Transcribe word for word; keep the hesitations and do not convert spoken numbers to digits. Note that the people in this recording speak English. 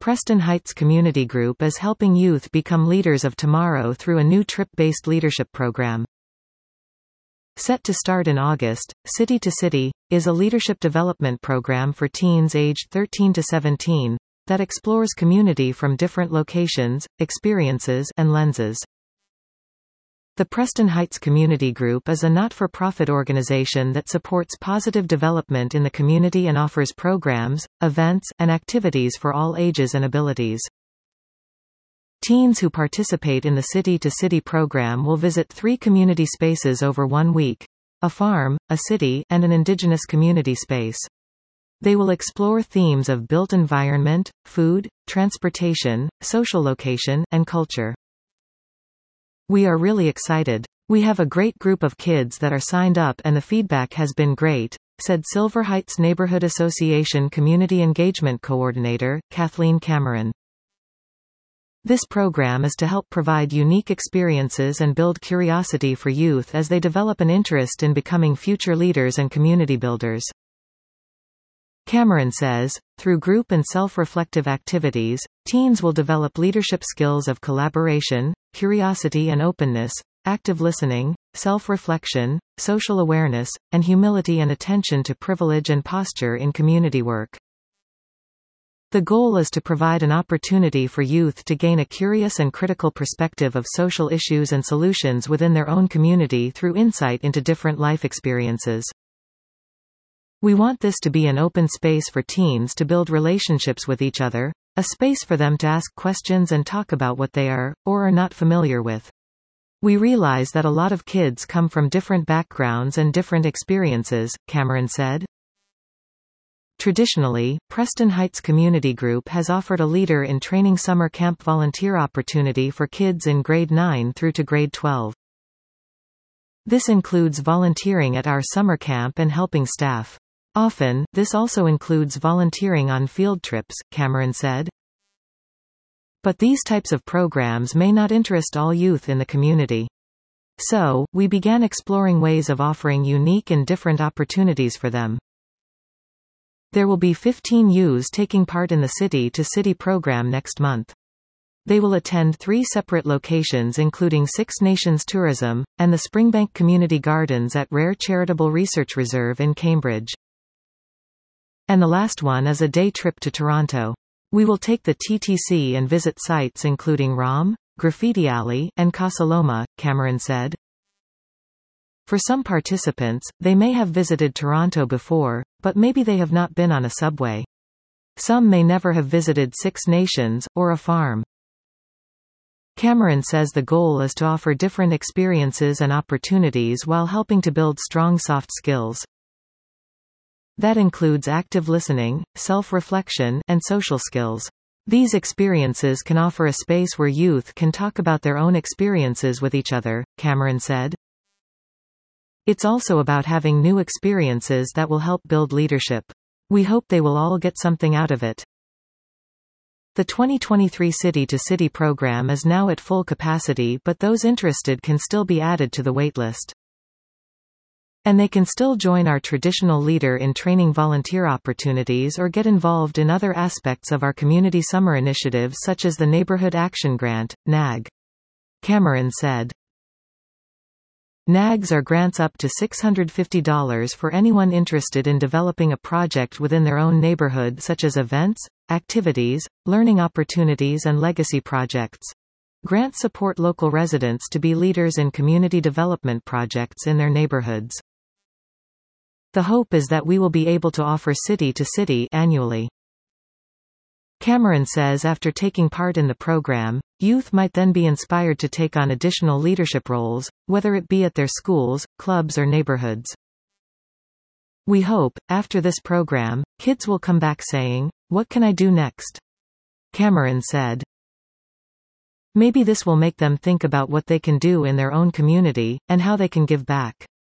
Preston Heights Community Group is helping youth become leaders of tomorrow through a new trip-based leadership program. Set to start in August, City to City is a leadership development program for teens aged thirteen to seventeen that explores community from different locations, experiences, and lenses. The Preston Heights Community Group is a not-for-profit organization that supports positive development in the community and offers programs, events, and activities for all ages and abilities. Teens who participate in the City to City program will visit three community spaces over one week: a farm, a city, and an indigenous community space. They will explore themes of built environment, food, transportation, social location, and culture. We are really excited. We have a great group of kids that are signed up and the feedback has been great, said Silver Heights Neighborhood Association Community Engagement Coordinator, Kathleen Cameron. This program is to help provide unique experiences and build curiosity for youth as they develop an interest in becoming future leaders and community builders. Cameron says, through group and self-reflective activities, teens will develop leadership skills of collaboration, curiosity and openness, active listening, self-reflection, social awareness, and humility and attention to privilege and posture in community work. The goal is to provide an opportunity for youth to gain a curious and critical perspective of social issues and solutions within their own community through insight into different life experiences. We want this to be an open space for teens to build relationships with each other, a space for them to ask questions and talk about what they are, or are not familiar with. We realize that a lot of kids come from different backgrounds and different experiences, Cameron said. Traditionally, Preston Heights Community Group has offered a Leader in Training summer camp volunteer opportunity for kids in grade nine through to grade twelve. This includes volunteering at our summer camp and helping staff. Often, this also includes volunteering on field trips, Cameron said. But these types of programs may not interest all youth in the community. So, we began exploring ways of offering unique and different opportunities for them. There will be fifteen youths taking part in the City to City program next month. They will attend three separate locations including Six Nations Tourism, and the Springbank Community Gardens at Rare Charitable Research Reserve in Cambridge. And the last one is a day trip to Toronto. We will take the T T C and visit sites including ROM, Graffiti Alley, and Casa Loma, Cameron said. For some participants, they may have visited Toronto before, but maybe they have not been on a subway. Some may never have visited Six Nations, or a farm. Cameron says the goal is to offer different experiences and opportunities while helping to build strong soft skills. That includes active listening, self-reflection, and social skills. These experiences can offer a space where youth can talk about their own experiences with each other, Cameron said. It's also about having new experiences that will help build leadership. We hope they will all get something out of it. The twenty twenty-three City to City program is now at full capacity, but those interested can still be added to the waitlist. And they can still join our traditional Leader in Training volunteer opportunities or get involved in other aspects of our community summer initiatives such as the Neighborhood Action Grant, N A G. Cameron said. N A Gs are grants up to six hundred fifty dollars for anyone interested in developing a project within their own neighborhood such as events, activities, learning opportunities and legacy projects. Grants support local residents to be leaders in community development projects in their neighborhoods. The hope is that we will be able to offer City to City annually. Cameron says after taking part in the program, youth might then be inspired to take on additional leadership roles, whether it be at their schools, clubs or neighborhoods. We hope, after this program, kids will come back saying, "What can I do next?" Cameron said. Maybe this will make them think about what they can do in their own community, and how they can give back.